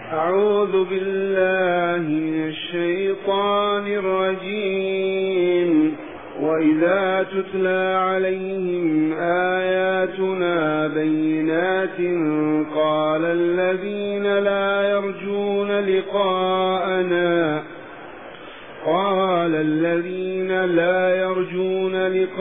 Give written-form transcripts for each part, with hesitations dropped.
أعوذ بالله من الشيطان الرجيم. وإذا تتلى عليهم آياتنا بينات قال الذين لا يرجون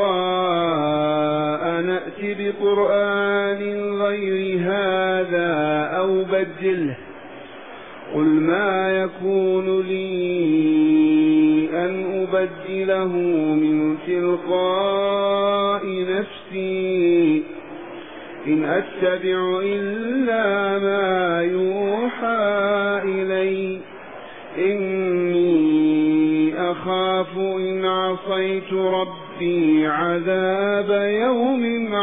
لقاءنا ائت بقرآن غير هذا أو بدله قل ما يكون لي أن أبدله من تلقاء نفسي إن أتبع إلا ما يوحى إلي إني أخاف إن عصيت ربي عذاب يوم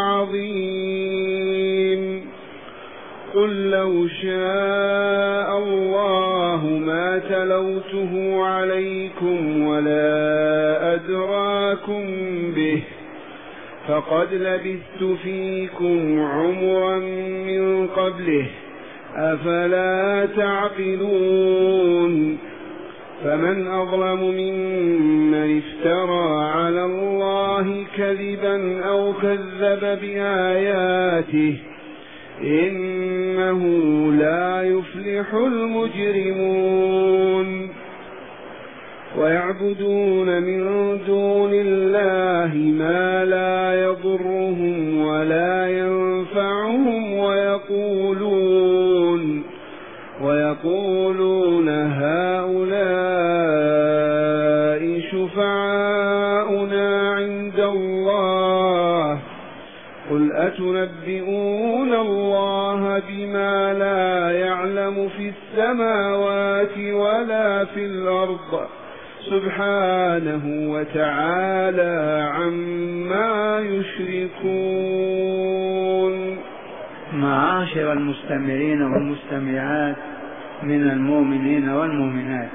عظيم. قل لو شاء الله ما تلوته عليكم ولا أدراكم به فقد لبثت فيكم عمرا من قبله أفلا تعقلون. فمن أظلم ممن افترى على الله كذبا أو كذب بآياته إنه لا يفلح المجرمون. ويعبدون من دون الله ما لا يضرهم ولا ينفعهم ويقولون هؤلاء شفعاؤنا عند الله قل أتنبئون الله بما لا يعلم في السماوات ولا في الأرض سبحانه وتعالى عما يشركون. معاشر المستمعين والمستمعات من المؤمنين والمؤمنات،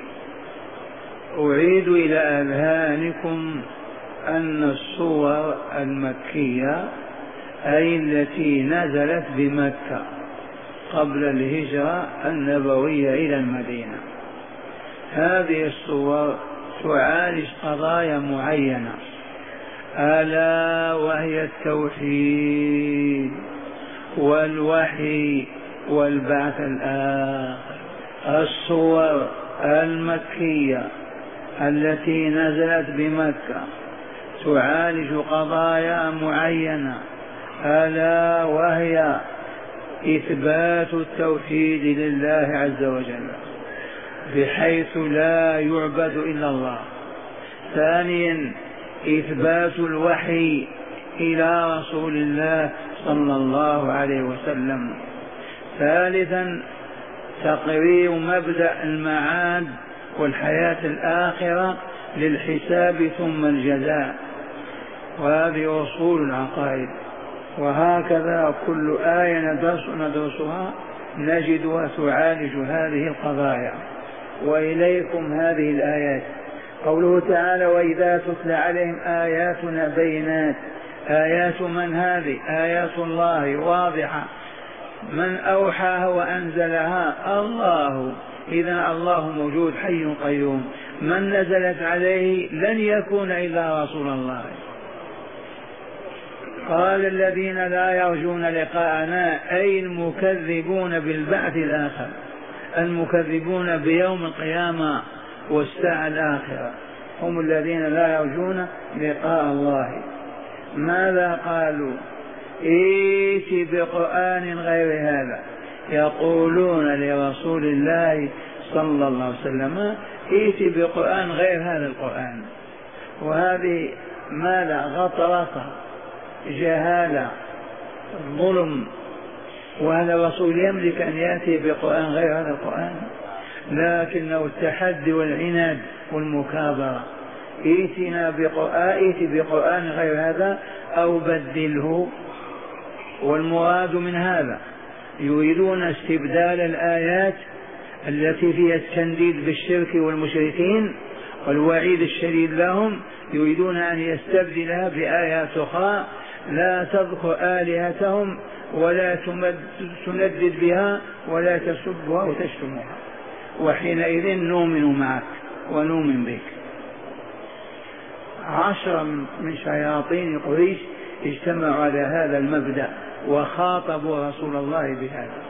أعيد إلى أذهانكم أن السور المكية أي التي نزلت بمكة قبل الهجرة النبوية إلى المدينة، هذه السور تعالج قضايا معينة ألا وهي التوحيد والوحي والبعث الآخر. السور المكية التي نزلت بمكة تعالج قضايا معينة ألا وهي إثبات التوحيد لله عز وجل بحيث لا يعبد إلا الله. ثانيا إثبات الوحي إلى رسول الله صلى الله عليه وسلم. ثالثا تقرير مبدأ المعاد والحياة الآخرة للحساب ثم الجزاء، وهذه أصول العقائد. وهكذا كل آية ندرسها نجدها تعالج هذه القضايا. وإليكم هذه الآيات، قوله تعالى وإذا تتلى عليهم آياتنا بينات. آيات من هذه؟ آيات الله واضحة. من أوحاها وأنزلها؟ الله. إذن الله موجود حي قيوم. من نزلت عليه لن يكون إلا رسول الله. قال الذين لا يرجون لقاءنا أي المكذبون بالبعث الآخر، المكذبون بيوم القيامة والساعة الآخرة هم الذين لا يرجون لقاء الله. ماذا قالوا؟ ائت بقرآن غير هذا، يقولون لرسول الله صلى الله عليه وسلم ائت بقرآن غير هذا القرآن. وهذه ماذا؟ غطرسة، جهالة، ظلم. وهذا الرسول يملك أن يأتي بقرآن غير هذا القرآن؟ لكنه التحدي والعناد والمكابرة. ائت بقرآن غير هذا أو بدله. والمراد من هذا يريدون استبدال الآيات التي فيها التنديد بالشرك والمشركين والوعيد الشديد لهم، يريدون أن يستبدلها بآيات أخرى لا تذكر آلهتهم ولا تندد بها ولا تسبها وتشتمها، وحينئذ نؤمن معك ونؤمن بك. 10 من شياطين قريش اجتمعوا على هذا المبدأ وخاطبوا رسول الله بهذا.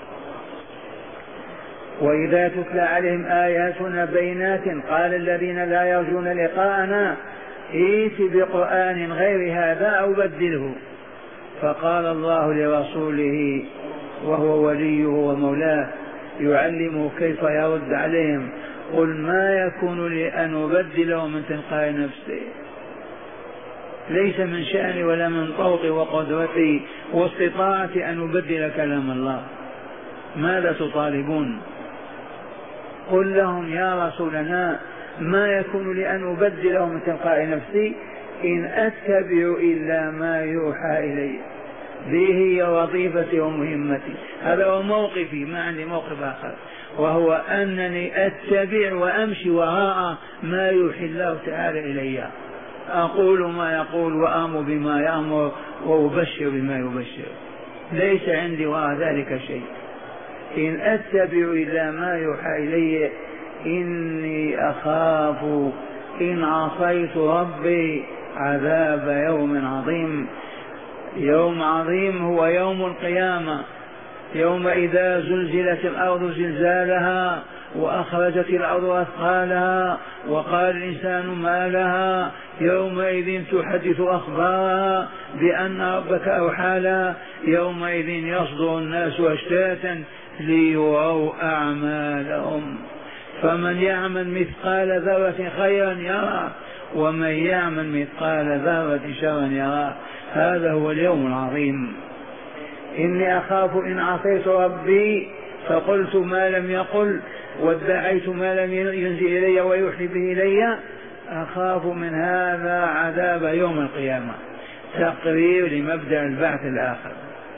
وإذا تتلى عليهم آياتنا بينات قال الذين لا يرجون لقاءنا ائت بقرآن غير هذا أو بدله. فقال الله لرسوله وهو وليه ومولاه يعلمه كيف يرد عليهم قل ما يكون لي أن أبدله من تلقاء نفسي، ليس من شأني ولا من طوقي وقدرتي واستطاعتي أن أبدل كلام الله. ماذا تطالبون؟ قل لهم يا رسولنا ما يكون لي أن أبدله من تلقاء نفسي إن أتبع إلا ما يوحى إلي. به هي وظيفتي ومهمتي، هذا هو موقفي، ما عندي موقف آخر، وهو أنني أتبع وأمشي وراء ما يوحي الله تعالى إلي. أقول ما يقول وآمر بما يأمر وأبشر بما يبشر، ليس عندي وراء ذلك شيء. إن أتبع إلا ما يوحى إلي إني أخاف إن عصيت ربي عذاب يوم عظيم. يوم عظيم هو يوم القيامة، يوم إذا زلزلت الأرض زلزالها وأخرجت الأرض أثقالها وقال الإنسان ما لها يومئذ تحدث أخبارها بأن ربك أوحى لها يومئذ يصدر الناس أشتاتا ليروا أعمالهم فمن يعمل مثقال ذرة خيرا يرى ومن يعمل مثقال ذرة شرا يرى. هذا هو اليوم العظيم. إني أخاف إن عصيت ربي فقلت ما لم يقل وادعيت ما لم ينزل إلي ويوحي به إلي أخاف من هذا عذاب يوم القيامة. تقرير لمبدأ البعث الآخر.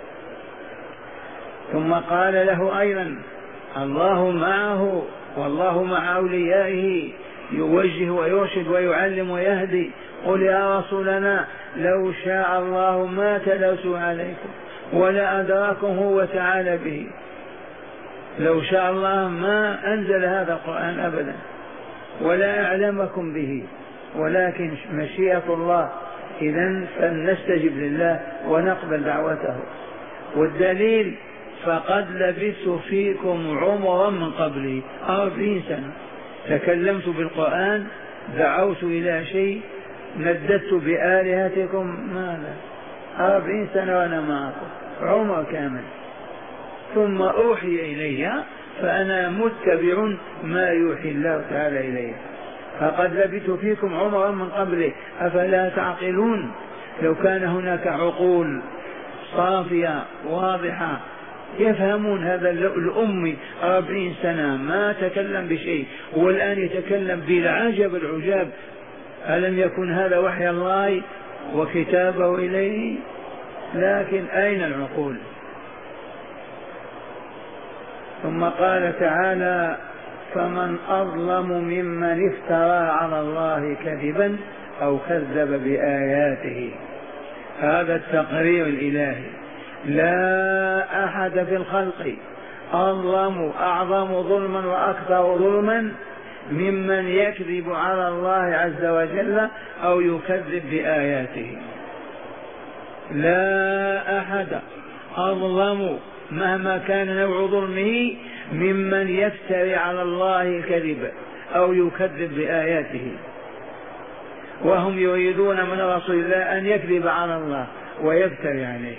ثم قال له أيضا الله معه والله مع أوليائه يوجه ويرشد ويعلم ويهدي. قل يا رسولنا لو شاء الله ما تلوت عليكم ولا أدراكم هو تعالى به. لو شاء الله ما أنزل هذا القرآن أبدا ولا أعلمكم به، ولكن مشيئة الله. إذن فلنستجب لله ونقبل دعوته. والدليل فقد لبثت فيكم عمرا من قبلي 40 سنة تكلمت بالقرآن دعوت إلى شيء نددت بآلهتكم ماذا 40 سنة وأنا معكم عمر كامل ثم أوحي إلي فأنا متبع ما يوحي الله تعالى إلي. فقد لبثت فيكم عمرا من قبله أفلا تعقلون. لو كان هناك عقول صافية واضحة يفهمون هذا الأمي 40 سنة ما تكلم بشيء والآن يتكلم بالعجب العجاب. ألم يكن هذا وحي الله وكتابه إليه؟ لكن أين العقول؟ ثم قال تعالى فمن أظلم ممن افترى على الله كذبا أو كذب بآياته. هذا التقرير الإلهي. لا أحد في الخلق أعظم ظلما وأكثر ظلما ممن يكذب على الله عز وجل أو يكذب بآياته. لا أحد أظلم مهما كان نوع ظلمه ممن يفتري على الله الكذب أو يكذب بآياته. وهم يريدون من رسول الله أن يكذب على الله ويفتري عليه.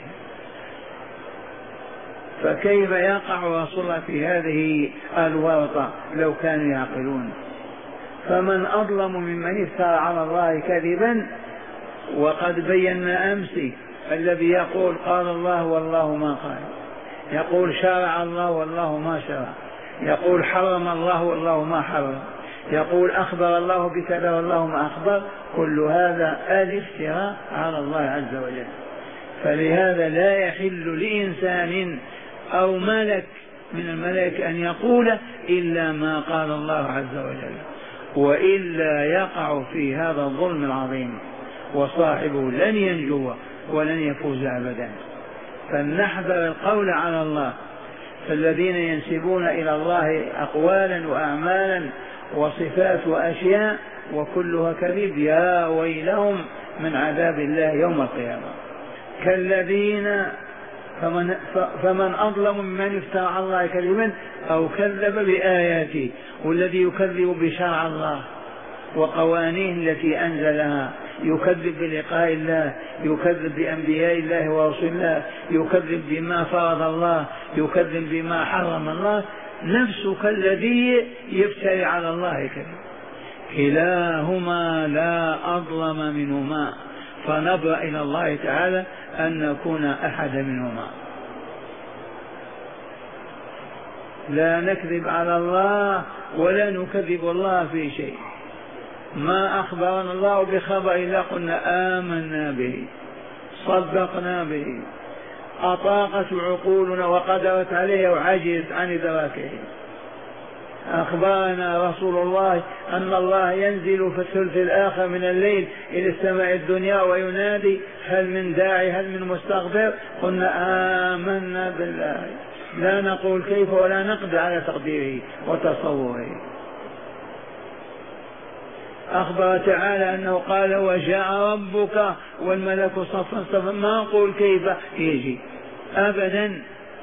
فكيف يقع رسول الله في هذه الورطة لو كانوا يعقلون؟ فمن أظلم ممن افترى على الله كذبا. وقد بينا أمس الذي يقول قال الله والله ما قال، يقول شرع الله والله ما شرع، يقول حرم الله والله ما حرم، يقول أخبر الله بكذا والله ما أخبر. كل هذا الافتراء على الله عز وجل. فلهذا لا يحل لإنسان أو ملك من الملائكة أن يقول إلا ما قال الله عز وجل، وإلا يقع في هذا الظلم العظيم وصاحبه لن ينجو ولن يفوز أبدا. فلنحذر القول على الله. فالذين ينسبون إلى الله أقوالا وأعمالا وصفات وأشياء وكلها كذب يا ويلهم من عذاب الله يوم القيامة. كالذين فمن أظلم ممن افترى على الله كذبا أو كذب بآياته. والذي يكذب بشرع الله وقوانين التي أنزلها، يكذب بلقاء الله، يكذب بأنبياء الله ورسل الله، يكذب بما فرض الله، يكذب بما حرم الله، نفسه كالذي يفتري على الله كذب. كلاهما لا أظلم منهما، فنبرأ إلى الله تعالى أن نكون أحد منهما. لا نكذب على الله ولا نكذب الله في شيء. ما أخبرنا الله بخبر إلا قلنا آمنا به صدقنا به، أطاقت عقولنا وقدرت عليه وعجزت عن إدراكه. أخبرنا رسول الله أن الله ينزل في الثلث الآخر من الليل إلى السماء الدنيا وينادي هل من داعي هل من مستغفر، قلنا آمنا بالله، لا نقول كيف ولا نقدر على تقديره وتصوره. أخبر تعالى أنه قال وجاء ربك والملك صفا صفا، ما نقول كيف يجي أبدا.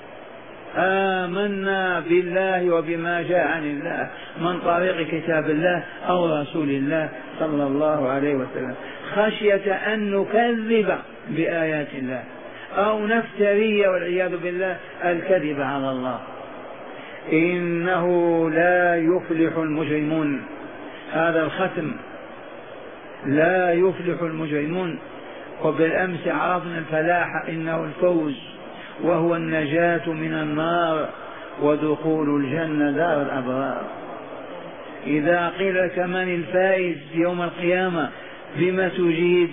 آمنا بالله وبما جاء عن الله من طريق كتاب الله أو رسول الله صلى الله عليه وسلم، خشية أن نكذب بآيات الله أو نفتري والعياذ بالله الكذب على الله. إنه لا يفلح المجرمون. هذا الختم، لا يفلح المجرمون. وبالأمس عرفنا الفلاح إنه الفوز وهو النجاة من النار ودخول الجنة دار الأبرار. إذا قيل لك من الفائز يوم القيامة بما تجيب؟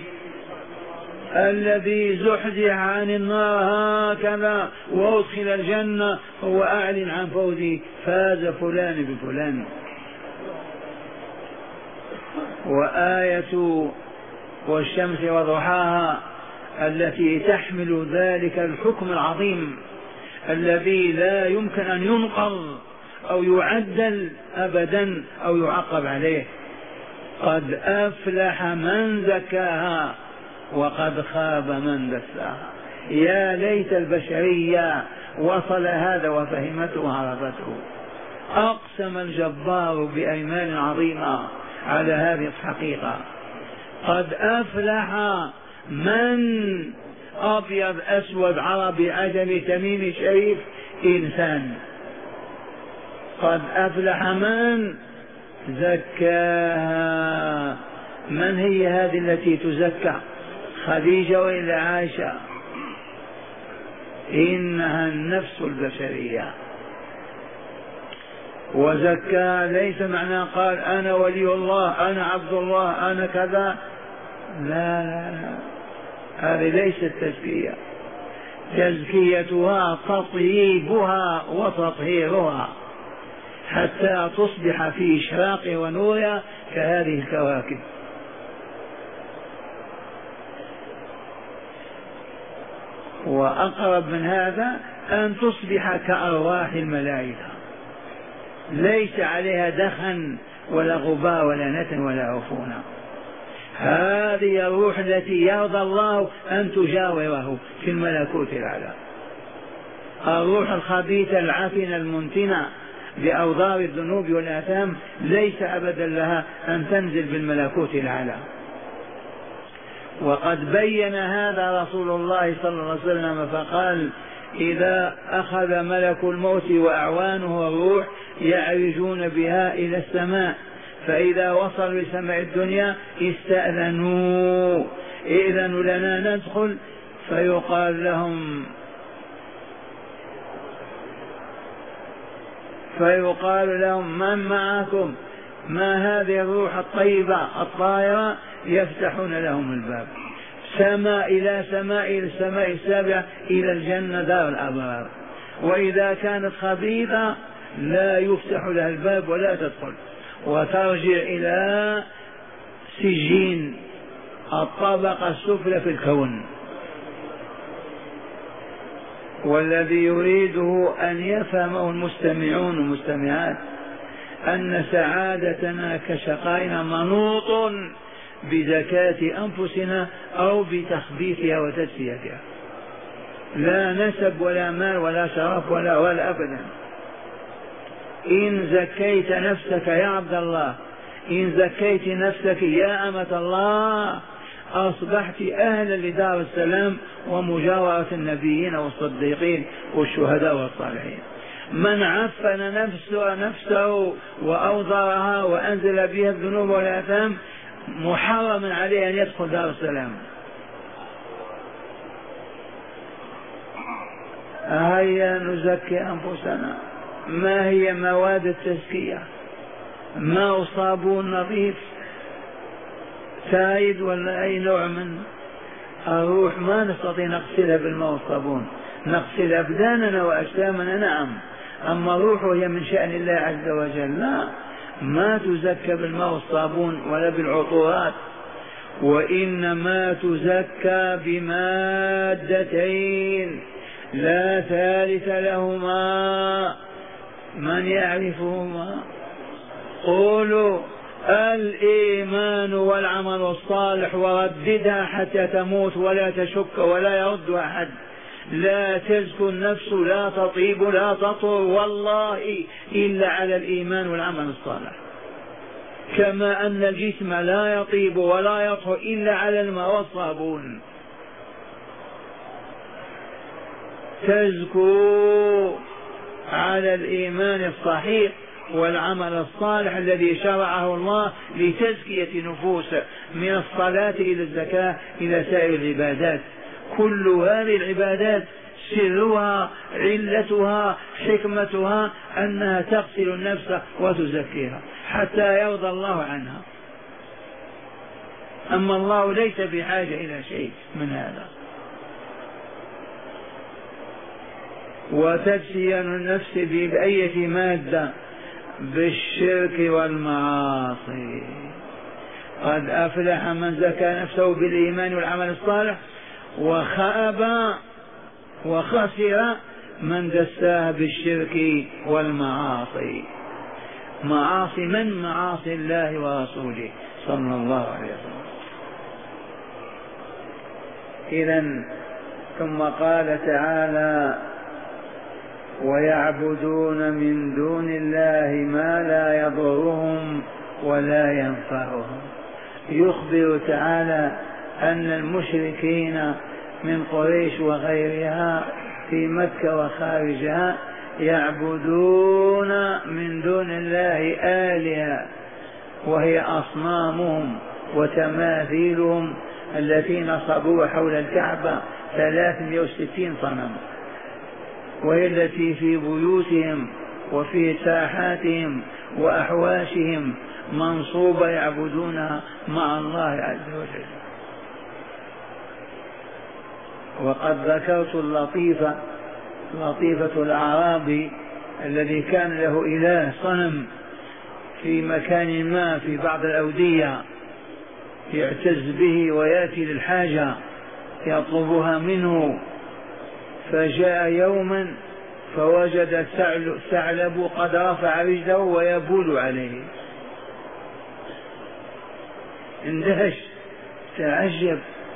الذي زحزح عن النار هكذا وأدخل الجنة هو أعلن عن فوزه، فاز فلان بفلان. وآية والشمس وضحاها التي تحمل ذلك الحكم العظيم الذي لا يمكن أن ينقض أو يعدل أبدا أو يعقب عليه. قد أفلح من زكاها وقد خاب من دساها. يا ليت البشرية وصل هذا وفهمته وعرفته. أقسم الجبار بأيمان عظيمة على هذه الحقيقة. قد أفلح من أبيض أسود عربي عجمي تميمي شريف إنسان. قد أفلح من زكاها. من هي هذه التي تزكى؟ خديجة وإلا عائشة؟ إنها النفس البشرية. وزكى ليس معنى قال أنا ولي الله أنا عبد الله أنا كذا، لا لا لا، هذه ليست تزكية. تزكيتها تطييبها وتطهيرها حتى تصبح في إشراق ونورها كهذه الكواكب. وأقرب من هذا أن تصبح كأرواح الملائكة، ليس عليها دخن ولا غبار ولا نتن ولا عفونة. هذه الروح التي يرضى الله أن تجاوره في الملكوت الأعلى. الروح الخبيثة العفنة المنتنة بأوضار الذنوب والآثام ليس أبدا لها أن تنزل بالملكوت الأعلى. وقد بين هذا رسول الله صلى الله عليه وسلم فقال إذا أخذ ملك الموت وأعوانه الروح يعرجون بها إلى السماء، فإذا وصلوا لسماء الدنيا استأذنوا إذن لنا ندخل، فيقال لهم من معكم؟ ما هذه الروح الطيبة الطائرة؟ يفتحون لهم الباب سماء إلى سماء إلى السماء السابعة إلى الجنة دار الأبرار. وإذا كانت خبيثة لا يفتح لها الباب ولا تدخل وترجع إلى سجين الطبقة السفلى في الكون. والذي يريده أن يفهمه المستمعون والمستمعات أن سعادتنا كشقائنا منوط بزكاة أنفسنا أو بتخبيثها وتزكيتها، لا نسب ولا مال ولا شرف ولا أبدا. إن زكيت نفسك يا عبد الله، إن زكيت نفسك يا أمة الله، أصبحت أهلا لدار السلام ومجاورة النبيين والصديقين والشهداء والصالحين. من عفن نفسه وأوضرها وأنزل بها الذنوب والآثام محرم عليه أن يدخل دار السلام. هيا نزكي أنفسنا. ما هي مواد التزكية؟ ماء صابون نظيف سائد ولا أي نوع من الروح ما نستطيع نغسلها بالماء والصابون، نغسل أبداننا وأجسامنا نعم، أما الروح هي من شأن الله عز وجل لا، ما تزكى بالماء والصابون ولا بالعطورات، وإنما تزكى بمادتين لا ثالث لهما. من يعرفهما؟ قولوا الإيمان والعمل الصالح، ورددها حتى تموت ولا تشك ولا يرد أحد. لا تزكو النفس، لا تطيب، لا تطر والله إلا على الإيمان والعمل الصالح، كما أن الجسم لا يطيب ولا يطهر إلا على الماء والصابون. تزكو على الإيمان الصحيح والعمل الصالح الذي شرعه الله لتزكية نفوس، من الصلاة إلى الزكاة إلى سائر العبادات. كل هذه العبادات سرها علتها حكمتها أنها تغسل النفس وتزكيها حتى يرضى الله عنها. أما الله ليس بحاجة إلى شيء من هذا. وتزكية النفس بأية مادة؟ بالشرك والمعاصي. قد أفلح من زكى نفسه بالإيمان والعمل الصالح، وخاب وخسر من دساها بالشرك والمعاصي. معاصي من؟ معاصي الله ورسوله صلى الله عليه وسلم. إذن ثم قال تعالى: ويعبدون من دون الله ما لا يضرهم ولا ينفعهم. يخبر تعالى أن المشركين من قريش وغيرها في مكة وخارجها يعبدون من دون الله آلهة، وهي أصنامهم وتماثيلهم التي نصبوها حول الكعبة 360 صنم، وهي التي في بيوتهم وفي ساحاتهم وأحواشهم منصوبة يعبدونها مع الله عز وجل. وقد ذكرت لطيفة الأعرابي الذي كان له إله صنم في مكان ما في بعض الأودية يعتز به ويأتي للحاجة يطلبها منه، فجاء يوما فوجد الثعلب قد رفع رجله ويبول عليه، اندهش تعجب،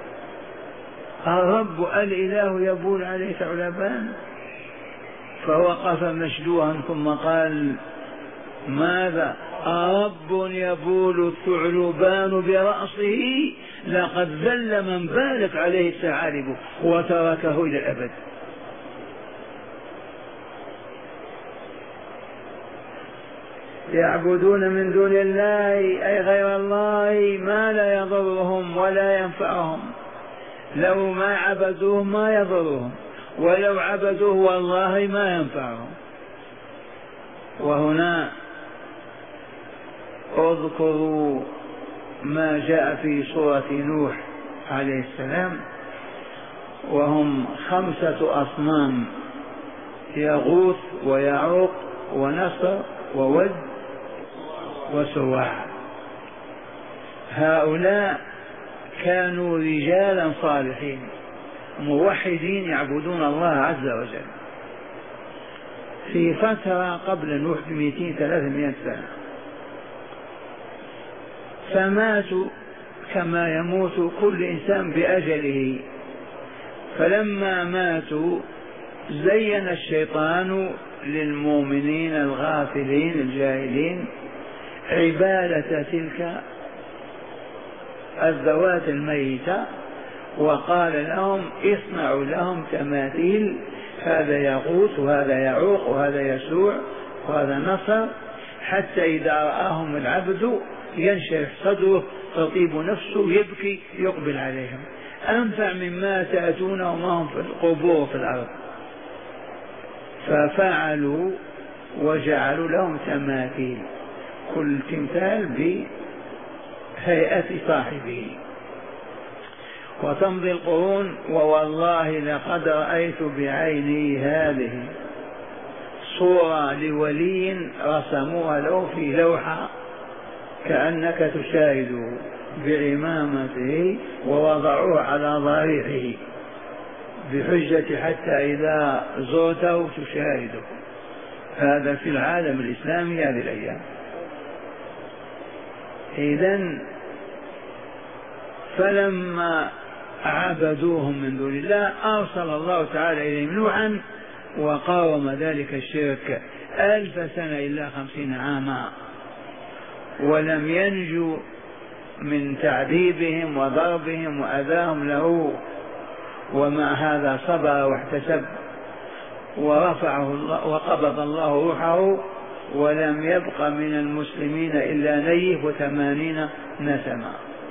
الرب الإله يبول عليه ثعلبان؟ فوقف مشدوها ثم قال: ماذا؟ أرب يبول الثعلبان برأسه؟ لقد ذل من بالت عليه الثعالب وتركه إلى الأبد. يعبدون من دون الله أي غير الله ما لا يضرهم ولا ينفعهم. لو ما عبدوه ما يضرهم، ولو عبدوه والله ما ينفعهم. وهنا اذكروا ما جاء في سورة نوح عليه السلام، وهم 5 أصنام: يغوث ويعوق ونصر وود وسواع. هؤلاء كانوا رجالا صالحين موحدين يعبدون الله عز وجل في فترة قبل نوح ب200-300 سنة، فماتوا كما يموت كل إنسان بأجله. فلما ماتوا زين الشيطان للمؤمنين الغافلين الجاهلين عبادة تلك الذوات الميتة، وقال لهم اصنعوا لهم تماثيل، هذا يغوث وهذا يعوق وهذا يسوع وهذا نصر، حتى إذا رآهم العبد ينشرح صدره تطيب نفسه يبكي يقبل عليهم، أنفع مما تأتونه وما هم في القبور في الأرض. ففعلوا وجعلوا لهم تماثيل، كل تمثال بهيئة صاحبه. وتمضي القرون ووالله لقد رأيت بعيني هذه صورة لولي رسموها له في لوحة كأنك تشاهده بعمامته، ووضعوه على ضريحه بحجة حتى إذا زرته تشاهده. هذا في العالم الإسلامي هذه الأيام. إذن فلما عبدوهم من دون الله أرسل الله تعالى إليهم نوحا وقاوم ذلك الشرك 1000 سنة إلا 50 عاما، ولم ينجوا من تعذيبهم وضربهم وأذاهم له، ومع هذا صبر واحتسب ورفعه الله وقبض الله روحه، ولم يبق من المسلمين إلا 180 نسمة.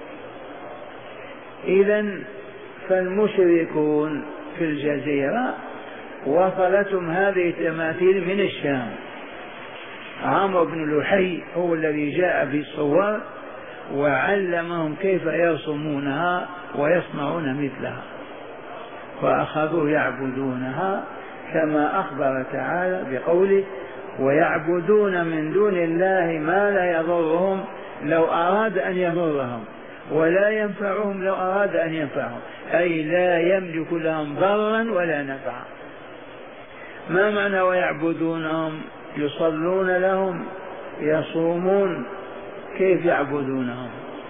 إذن فالمشركون في الجزيرة وصلتهم هذه التماثيل من الشام. عمرو بن لحي هو الذي جاء بالصور وعلمهم كيف يرسمونها ويصنعون مثلها، فأخذوا يعبدونها كما أخبر تعالى بقوله ويعبدون من دون الله ما لا يضرهم لو أراد أن يضرهم ولا ينفعهم لو أراد أن ينفعهم، أي لا يملك لهم ضرا ولا نفعا. ما معنى ويعبدونهم؟ يصلون لهم، يصومون، كيف يعبدونهم؟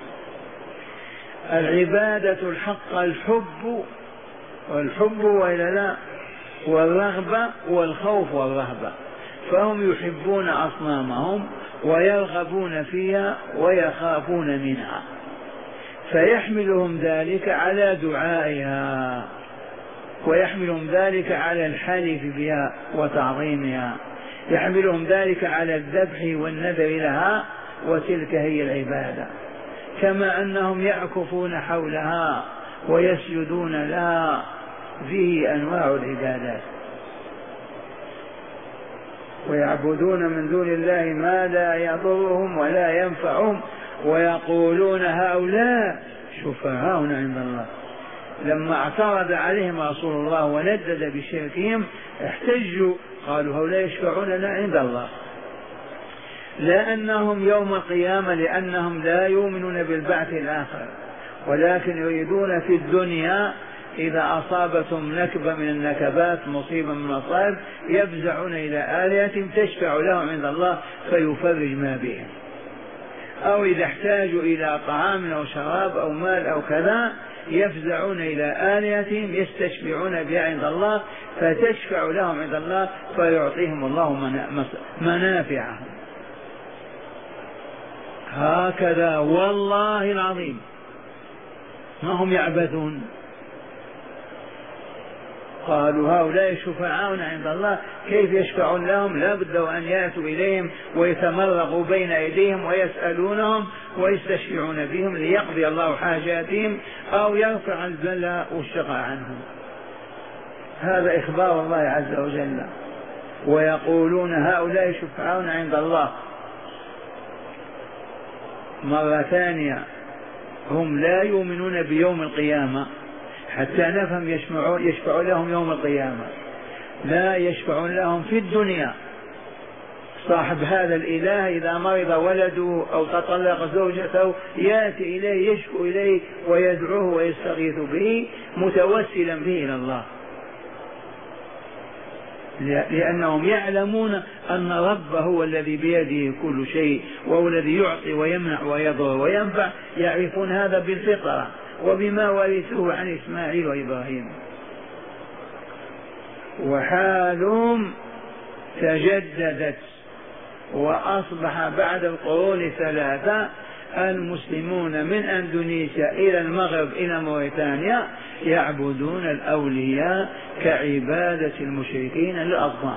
العبادة الحق الحب وإلا لا، والرغبة والخوف والرهبة، فهم يحبون أصنامهم ويرغبون فيها ويخافون منها، فيحملهم ذلك على دعائها، ويحملهم ذلك على الحلف بها وتعظيمها، يحملهم ذلك على الذبح والنذر لها، وتلك هي العبادة. كما أنهم يعكفون حولها ويسجدون لها، فيه أنواع العبادات. ويعبدون من دون الله ما لا يضرهم ولا ينفعهم ويقولون هؤلاء شفعاؤنا عند الله. لما اعترض عليهم رسول الله وندد بشركهم احتجوا، قالوا هؤلاء يشفعون لنا عند الله، لا أنهم يوم القيامة، لأنهم لا يؤمنون بالبعث الآخر، ولكن يريدون في الدنيا إذا أصابتهم نكبة من النكبات، مصيبة من المصائب، يفزعون إلى آلهتهم تشفع لهم عند الله فيفرج ما بهم، أو إذا احتاجوا إلى طعام أو شراب أو مال أو كذا يفزعون إلى آلهتهم يستشفعون بها عند الله فتشفع لهم عند الله فيعطيهم الله منافعهم. هكذا والله العظيم ما هم يعبثون. قالوا هؤلاء شفعاؤنا عند الله، كيف يشفعون لهم؟ لا بد أن يأتوا إليهم ويتمرغوا بين أيديهم ويسألونهم ويستشفعون بهم ليقضي الله حاجاتهم أو يرفع البلاء والشقاء عنهم. هذا إخبار الله عز وجل. ويقولون هؤلاء شفعاؤنا عند الله. مرة ثانية هم لا يؤمنون بيوم القيامة، حتى نفهم يشفعون لهم يوم القيامة، لا يشفعون لهم في الدنيا صاحب هذا الإله إذا مرض ولده أو تطلق زوجته يأتي إليه يشكو إليه ويدعوه ويستغيث به متوسلا به إلى الله، لأنهم يعلمون أن رب هو الذي بيده كل شيء، وهو الذي يعطي ويمنع ويضر وينفع. يعرفون هذا بالفطرة وبما ورثوه عن إسماعيل وإبراهيم. وحالهم تجددت، وأصبح بعد القرون 3 المسلمون من أندونيسيا إلى المغرب إلى موريتانيا يعبدون الأولياء كعبادة المشركين للأصنام،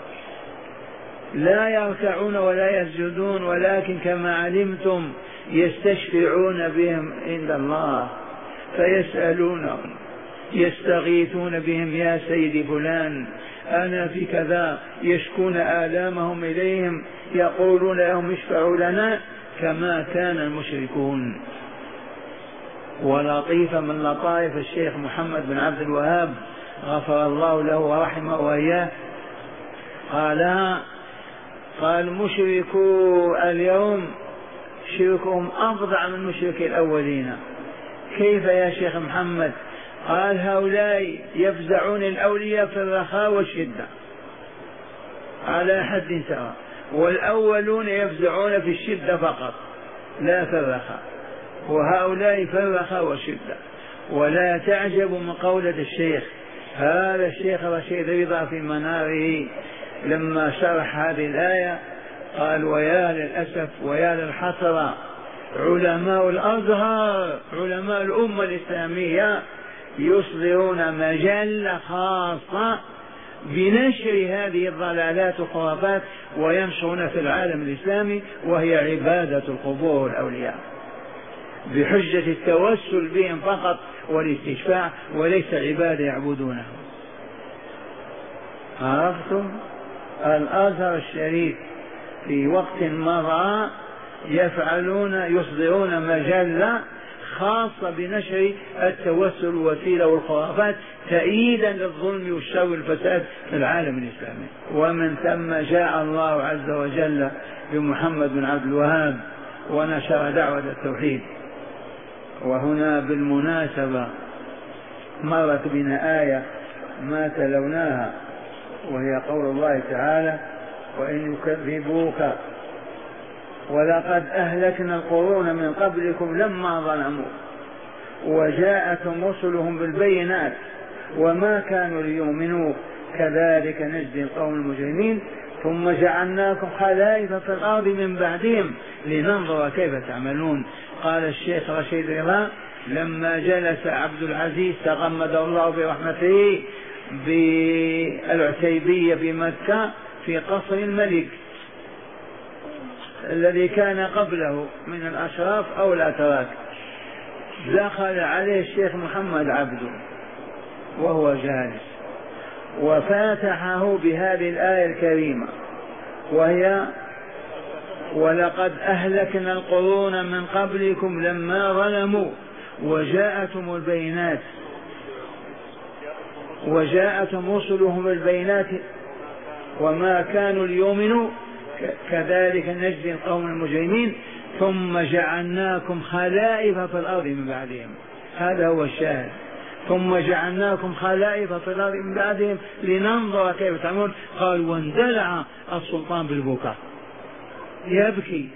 لا يركعون ولا يسجدون، ولكن كما علمتم يستشفعون بهم عند الله، فيسألونهم يستغيثون بهم: يا سيدي فلان أنا في كذا، يشكون آلامهم إليهم، يقولون لهم اشفعوا لنا كما كان المشركون. ولطيفة من لطائف الشيخ محمد بن عبد الوهاب غفر الله له ورحمه وإياه قال مشركو اليوم شركهم أفظع من مشركي الأولين. كيف يا شيخ محمد؟ قال هؤلاء يفزعون الأولياء في الرخاء والشدة على حد سواء، والأولون يفزعون في الشدة فقط لا في الرخاء، وهؤلاء في الرخاء والشدة. ولا تعجب من قولة الشيخ، هذا الشيخ رشيد رضا في مناره لما شرح هذه الآية قال: ويا للأسف ويا للحسرة علماء الأزهر علماء الأمة الإسلامية يصدرون مجلة خاصة بنشر هذه الضلالات والخرافات وينشرون في العالم الإسلامي، وهي عبادة القبور والأولياء بحجة التوسل بهم فقط والاستشفاع، وليس عبادة يعبدونه. عرفتم؟ الأزهر الشريف في وقت مضى يصدرون مجلة خاصة بنشر التوسل والوسيلة والخرافات تأييدا للظلم والشر والفساد في العالم الإسلامي. ومن ثم جاء الله عز وجل بمحمد بن عبد الوهاب ونشر دعوة التوحيد. وهنا بالمناسبة مرت بنا آية ما تلوناها، وهي قول الله تعالى: وإن يكذبوك ولقد أهلكنا القرون من قبلكم لما ظلموا وجاءتهم رسلهم بالبينات وما كانوا ليؤمنوا كذلك نجزي القوم المجرمين ثم جعلناكم خلائف في الأرض من بعدهم لننظر كيف تعملون. قال الشيخ رشيد رضا: لما جلس عبد العزيز تغمده الله برحمته بالعتيبية بمكة في قصر الملك الذي كان قبله من الأشراف أو الأتراك، دخل عليه الشيخ محمد عبده وهو جالس وفاتحه بهذه الآية الكريمة، وهي: ولقد أهلكنا القرون من قبلكم لما ظلموا وجاءتهم البينات وجاءتهم رسلهم بالبينات وما كانوا ليؤمنوا كذلك نجزي القوم المجرمين ثم جعلناكم خلائف في الأرض من بعدهم. هذا هو الشاهد: ثم جعلناكم خلائف في الأرض من بعدهم لننظر كيف تعملون. قال: واندلع السلطان بالبكاء يبكي،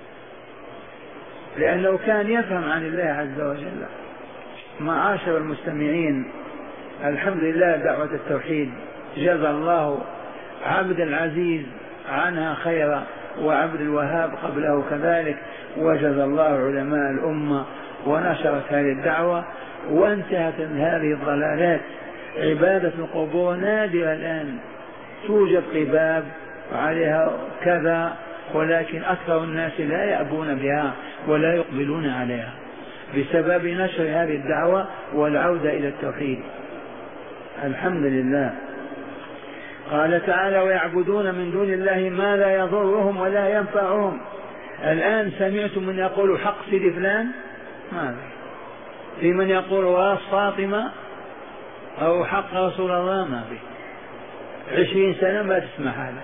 لأنه كان يفهم عن الله عز وجل. معاشر المستمعين، الحمد لله دعوة التوحيد جزى الله عبد العزيز عنها خيرا، وعبد الوهاب قبله كذلك، وجزى الله علماء الأمة ونشرت هذه الدعوة وانتهت هذه الضلالات. عبادة القبور نادرة الآن، توجد قباب عليها كذا، ولكن أكثر الناس لا يأبون بها ولا يقبلون عليها بسبب نشر هذه الدعوة والعودة إلى التوحيد. الحمد لله. قال تعالى: ويعبدون من دون الله ما لا يضرهم ولا ينفعهم. الآن سمعتم من يقول حق سيدي فلان؟ ماذا؟ في من يقول راس فاطمة أو حق رسول الله؟ ما في. 20 سنة ما تسمع هذا.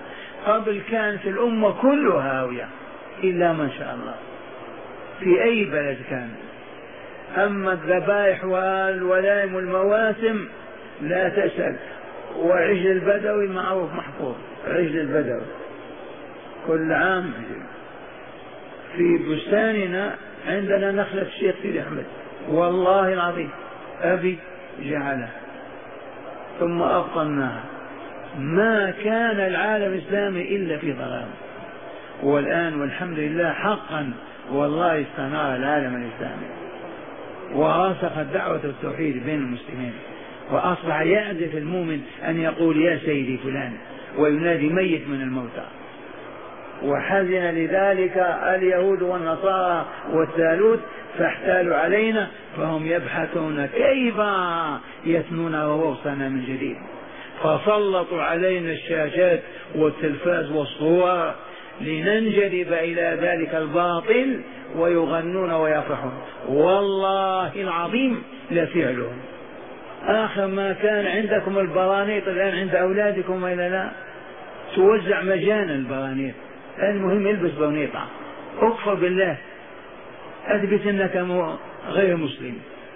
قبل كانت الأمة كلها هاوية إلا من شاء الله في أي بلد كان. أما الذبائح والولائم والمواسم لا تسأل. وعجل البدوي معروف محفوظ، عجل البدوي كل عام في بستاننا عندنا نخلة الشيخ سيدي أحمد، والله العظيم أبي جعلها ثم أبطلناها. ما كان العالم الإسلامي إلا في ظلام، والآن والحمد لله حقا والله استنار العالم الإسلامي ورسخت دعوة التوحيد بين المسلمين، وأصبح يعزف المؤمن أن يقول يا سيدي فلان وينادي ميت من الموتى. وحزن لذلك اليهود والنصارى والثالوث فاحتالوا علينا، فهم يبحثون كيف يثنون ووصلنا من جديد، فسلطوا علينا الشاشات والتلفاز والصور لننجذب إلى ذلك الباطل ويغنون ويفرحون. والله العظيم لفعلهم. آخر ما كان عندكم البرانيط الآن عند أولادكم وإلا لا؟ توزع مجانا البرانيط، المهم يلبس برنيطة. اكفر بالله، اثبت انك غير مسلم.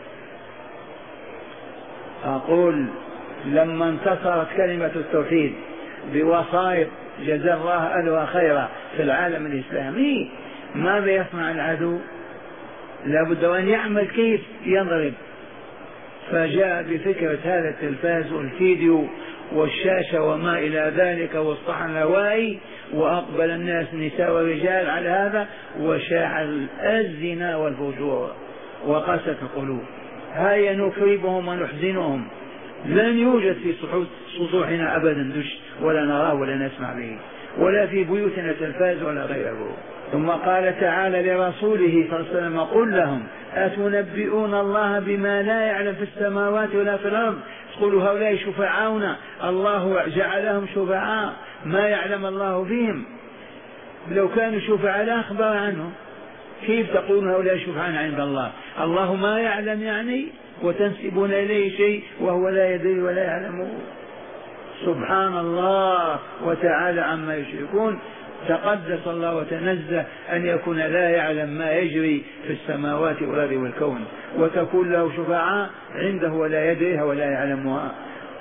اقول لما انتصرت كلمة التوحيد بوسائط جزا الله ألوى خيرا في العالم الإسلامي، ماذا يصنع العدو؟ لابد أن يعمل كيف يضرب، فجاء بفكرة هذا التلفاز والفيديو والشاشة وما إلى ذلك والصحن الهوائي، وأقبل الناس نساء ورجال على هذا، وشاع الزنا والفجور وقست القلوب. هيا نكربهم ونحزنهم، لن يوجد في سطوحنا أبدا دش ولا نراه ولا نسمع به، ولا في بيوتنا تلفاز ولا غيره. ثم قال تعالى لرسوله صلى الله عليه وسلم قل لهم أتنبئون الله بما لا يعلم في السماوات ولا في الأرض؟ تقولوا هؤلاء شفعاؤنا، الله جعلهم شفعاء ما يعلم الله فيهم. لو كانوا شفعاء لا أخبر عنهم، كيف تقولون هؤلاء شفعاء عند الله؟ الله ما يعلم يعني، وتنسبون إليه شيء وهو لا يدري ولا يعلمه. سبحان الله وتعالى عما يشركون. تقدس الله وتنزه أن يكون لا يعلم ما يجري في السماوات والأرض والكون، وتكون له شفعاء عنده ولا يدريها ولا يعلمها.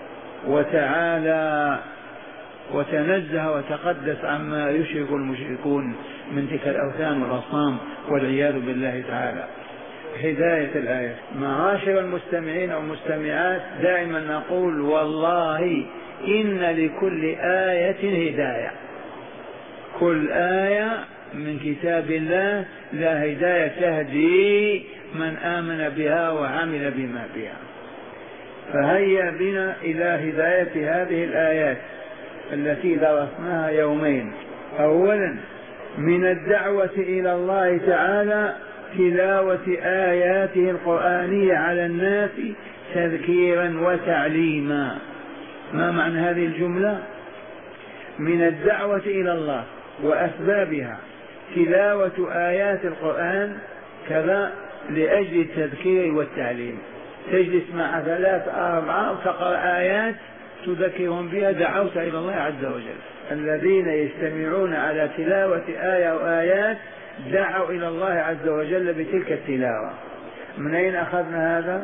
وتعالى وتنزه وتقدس عما يشرك المشركون من تلك الأوثان والأصنام والعياذ بالله تعالى. هداية الآية. معاشر المستمعين والمستمعات، دائما نقول والله إن لكل آية هداية. كل آية من كتاب الله لا هداية تهدي من آمن بها وعمل بما بها. فهيا بنا إلى هداية هذه الآيات التي درسناها يومين. أولا من الدعوة إلى الله تعالى تلاوة آياته القرآنية على الناس تذكيرا وتعليما. ما معنى هذه الجملة؟ من الدعوة إلى الله وأسبابها تلاوة آيات القرآن كذا لأجل التذكير والتعليم. تجلس مع 3 4 وتقرأ آيات تذكرهم بها، دعوت إلى الله عز وجل. الذين يجتمعون على تلاوة آية وآيات دعوا إلى الله عز وجل بتلك التلاوة. من أين أخذنا هذا؟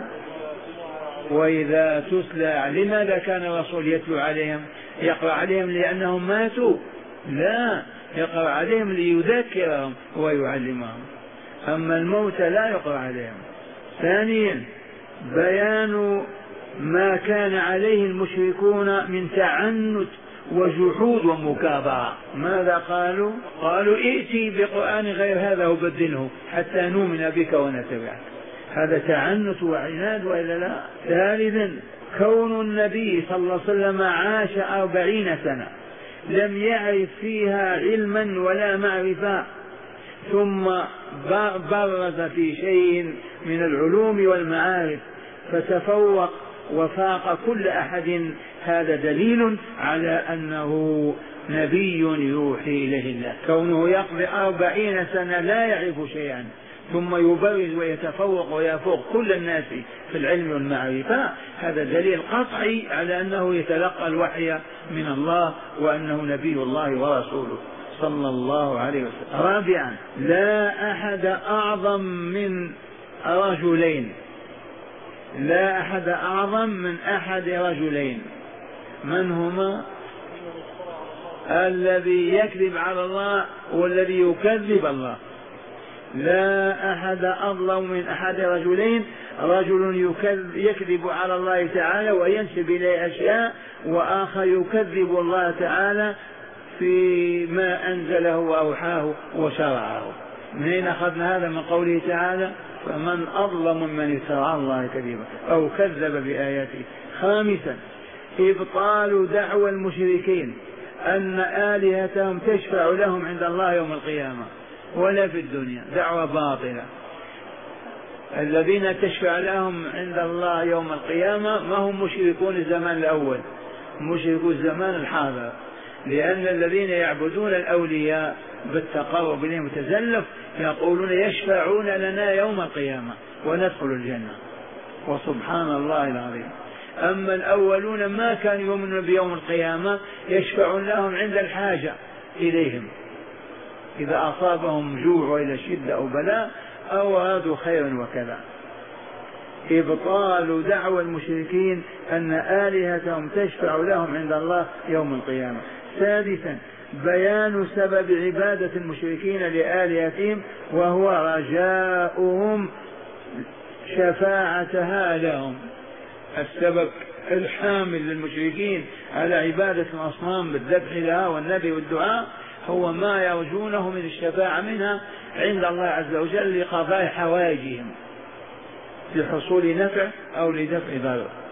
وإذا تتلى، لماذا كان الرسول يتلو عليهم؟ يقرأ عليهم لأنهم ماتوا؟ لا، يقرأ عليهم ليذكرهم ويعلمهم. أما الموتى لا يقرأ عليهم. ثانيا بيان ما كان عليه المشركون من تعنت وجحود ومكابرة. ماذا قالوا؟ قالوا ائتي بقرآن غير هذا وبدله حتى نؤمن بك ونتبعك. هذا تعنت وعناد وإلا لا؟ ثالثا كون النبي صلى الله عليه وسلم عاش 40 سنة لم يعرف فيها علما ولا معرفة، ثم برز في شيء من العلوم والمعارف فتفوق وفاق كل أحد. هذا دليل على أنه نبي يوحي إليه الله. كونه يقضي 40 سنة لا يعرف شيئا ثم يبرز ويتفوق ويفوق كل الناس في العلم والمعرفة، هذا دليل قطعي على أنه يتلقى الوحي من الله وأنه نبي الله ورسوله صلى الله عليه وسلم. رابعا، لا أحد أعظم من رجلين، لا أحد أعظم من أحد رجلين. من هما؟ الذي يكذب على الله والذي يكذب الله. لا أحد أظلم من أحد رجلين، رجل يكذب على الله تعالى وينسب إليه أشياء، وآخر يكذب الله تعالى فيما أنزله وأوحاه وشرعه. من أين أخذنا هذا؟ من قوله تعالى: فمن أظلم ممن افترى على الله كذبا أو كذب بآياته. خامسا، إبطال دعوى المشركين أن آلهتهم تشفع لهم عند الله يوم القيامة ولا في الدنيا، دعوى باطلة. الذين تشفع لهم عند الله يوم القيامة ما هم مشركون الزمان الأول، مشركو الزمان الحاضر، لأن الذين يعبدون الأولياء بالتقرب إليهم وتزلف يقولون يشفعون لنا يوم القيامة وندخل الجنة، وسبحان الله العظيم. أما الأولون ما كانوا يؤمنون بيوم القيامة، يشفعون لهم عند الحاجة إليهم، إذا أصابهم جوع وإلى شدة أو بلاء أو أرادوا خيرا وكذا. إبطال دعوى المشركين أن آلهتهم تشفع لهم عند الله يوم القيامة. سادسا، بيان سبب عبادة المشركين لآلهتهم، وهو رجاؤهم شفاعتها لهم. السبب الحامل للمشركين على عبادة الأصنام بالذبح لها والنبي والدعاء هو ما يرجونه من الشفاعة منها عند الله عز وجل لقضاء حوائجهم، لحصول نفع أو لدفع ضرر.